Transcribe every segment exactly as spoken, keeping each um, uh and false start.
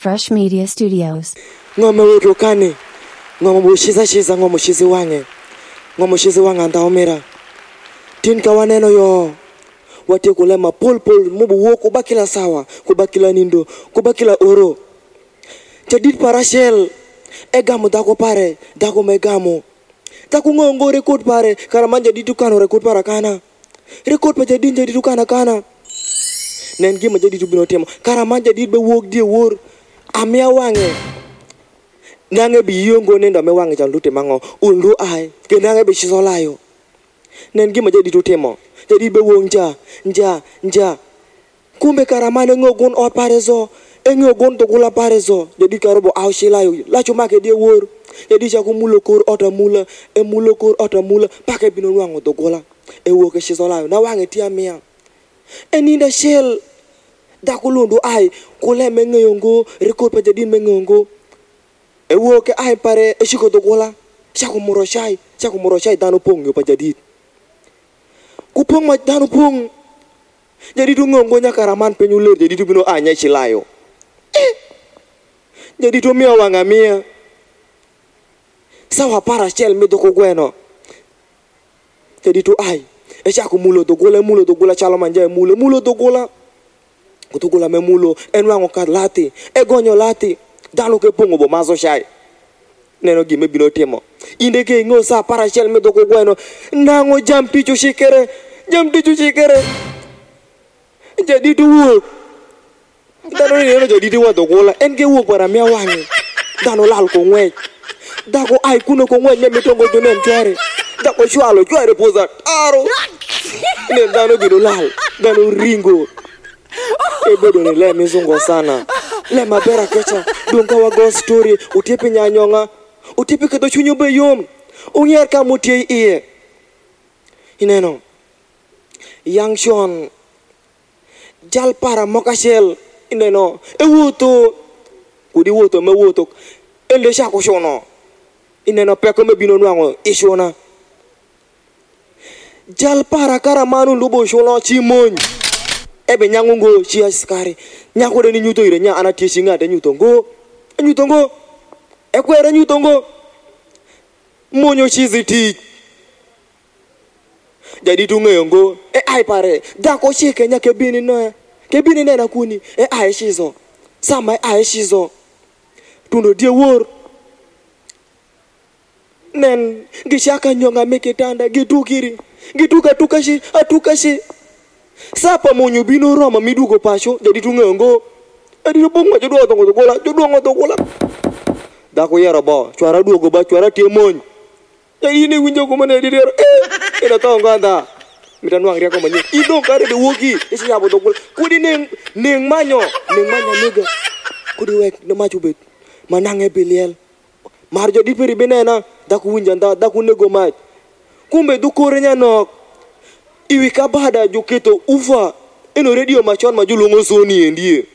Fresh Media Studios. Ngoma wotokane. Ngoma bushiza shiza ngoma shizi wange. Ngoma shizi wange antaomera. Tin kawaneno yo. Wate kulema pol pol mubu wo kubakila sawa, kubakila nindo, kubakila oro. Jadit parashel. Egamo dako pare, dako megamo. Dako ngongo record pare, karaman jadi tukano record para kana. Record pa jadi jadi tukana kana. Nen gi ma jadi tu bino temo. Karaman jadi be wok die wor. Amia wange. Nange bi yongo nenda me wange jan lute mango. Undu ai, ke nange be shisolayo. Nen gi ma jadi tu temo. Jadi be wong nja, nja, nja. Kumbe karamane ngogon o parezo. Engogon to kula parezo. Jadi karobo au shilayo. La chuma ke die wor. Jadi chaku mulo kor ota mula, e mulo kor ota mula, pake bino wango to gola. E woke shisolayo. Na wange tia mea. Eninda shell dakulundu ai kule mengeyongo record pa jadi mengeyongo e woke ai pare e shiko dogola shaku moroshai shaku moroshai danu pong yo pa jadi kupong ma danu pong jadi tu ngongo nya karaman penyulir jadi tu bino anya shilayo eh jadi tu mia wanga mia sawa para shell me doko gweno jadi tu ai e shaku mulo dogola mulo dogola chalo manja mulo mulo dogola kutogola me mulo enwango ka lati e gonyo lati dalo ke pongo bo mazo shai neno gi me bino temo inde ke ngo sa para shel me doko gweno nango jam tichu shikere jam tichu shikere jadi tu wo dano ni no jadi tu wo dogola en ke wo para me wangi dano lal ko ngwe dako ai kuno ko ngwe me tongo jonen tware dako shwalo tware poza aro ne dano bino lal dano ringo ebodo ne le mizungo sana le mabera kecha dunga wa go story utipi nyanyonga utipi kedo chunyo be yom unyer ka mutie iye ineno yang shon jal para mokashel ineno e woto kudi woto me woto ende shako shono ineno peko me bino nwango ishona jal para karamanu lubo shono chimon ebe nyangungo chia skari nyako de nyuto ire nya ana tisinga de nyuto ngo nyuto ngo ekwere nyuto ngo monyo chiziti jadi tunge ngo e ai pare dako shike nya kebini no kebini nena kuni e ai shizo sama ai shizo tundo die wor nen gishaka nyonga meketanda gitukiri gituka tukashi atukashi sapa monyo bino roma midugo pasho jadi tungengo edi bong ma jodo to gola jodo ngoto gola dako yara ba chwara duogo ba chwara tie mon jadi ni winjo ko mane didero eh ina to nganda mitanwang ria ko manye ido kare de wogi isi yabo to gola kudi ning ning manyo ning manyo nega kudi wek no machu bet manange biliel mar jadi peri benena dako winjanda dako nego mach kumbe du korenya nok iwi kabada joketo ufa eno radio machon majulungo soni endie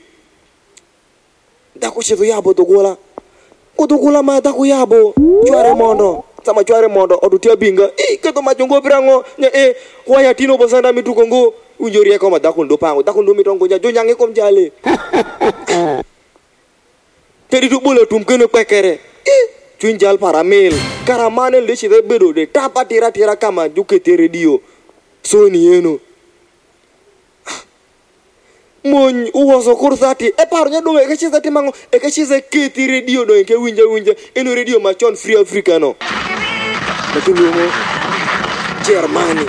dako cheto yabo dogola ko dogola ma dako yabo chware mondo sama chware mondo odutia binga e keto majongo brango nya e waya tino bosanda mituko ngo unjori ko ma dako ndo pango dako ndo mitongo nya jonyange kom jale tedi du bolo tum kene pekere e twinjal paramel karamane le chide bedo de tapa tira tira kama jukete radio soni yeno mon uwoso kursati e parnya do e kachiza timango e kachiza keti radio do ke winja winja eno radio machon free africano matulumo Germany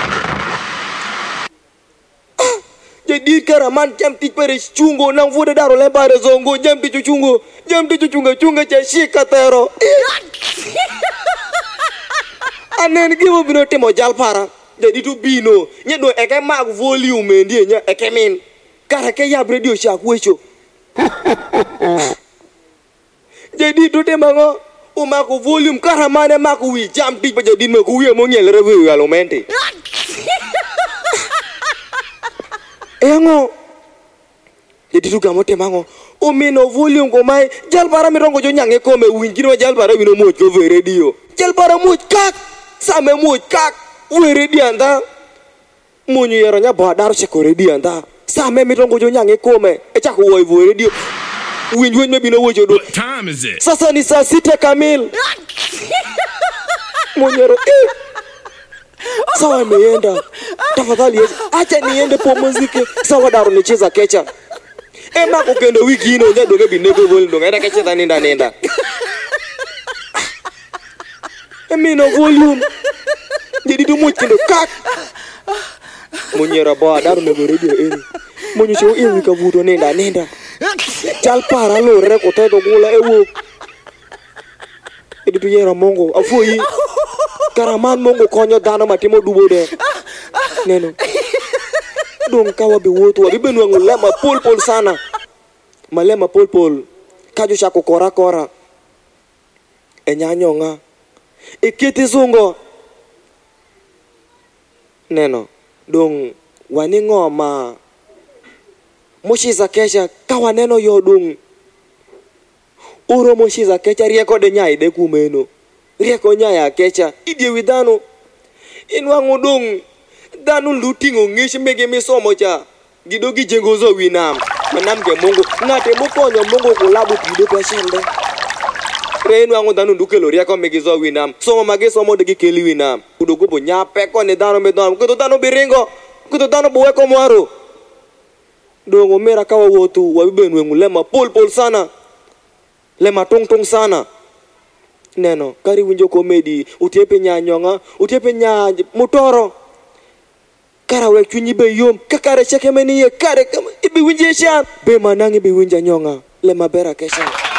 ah, jadi karaman jam ti pare chungo nang fude daro le bare zongo jam ti chungo jam ti chunga chunga cha shika tero anen gibo bino temo jal para jadi tu bino nyedo eke mag volume ndie nya eke min kara ke ya radio sha kwecho jadi tu temango o mako volume kara mane mako wi jam dik pa jadi me ku wi mo nyel rewe alo mente engo jadi tu gamo temango o mino volume ko mai jal para mi rongo jo nyange ko me winjiro jal para bino mo ko radio jal para mo kak sa me mo kak were dianda munyu yaranya badar sekore dianda same mitongo jo nyange kome e chako wo wo radio winj winj mebino wuocho do. What time is it? Sasa ni saa sita kamili. Munyero eh. Sawa nienda. Tafadhali acha niende po muziki. Sawa daro nicheza kecha. Ema ko kendo wiki ino nya doge binego bol ndo ngada kecha ta nenda nenda. Emi no volume. Jadi du much kendo kak. Munyera ba daro ne radio eni. Munyo show eni ka buto nenda nenda. Chal para lo re ko tedo gula ewo. Idi tuyera mongo afuyi. Karaman mongo konyo dano matimo dubo de. Neno. Dong kawa bi wotu abi benu ngulema pol pol sana. Malema pol pol. Kaju shako kora kora. Enyanyo nga. Ikiti zungo. Neno. Dong waningo ma Moshiza kesha kawa neno yodung. Uro moshiza kecha rieko de nyai de kumeno. Rieko nyaya kecha idie widano. Inwangu dung. Danu lutingo ngish mege misomo cha. Gidogi jengozo winam. Manam ke mungu. Ngate mukonyo mungu kulabu pido kwa shende. Renu wangu danu ndukelo rieko megizo winam. Somo mage somo degi keli winam. Udogobo nyape kone dano medano. Kuto dano biringo. Kuto dano buweko mwaro. Dongo mera kawa wotu wabibenu wengu lema pol pol sana. Lema tong tong sana. Neno, kari winjo komedi, utiepe nya nyonga, utiepe nya mutoro. Kara wek chunyi be yom, kakare cheke meni ye kare kama ibi winje shan. Be manang ibi winja nyonga, lema bera kesha.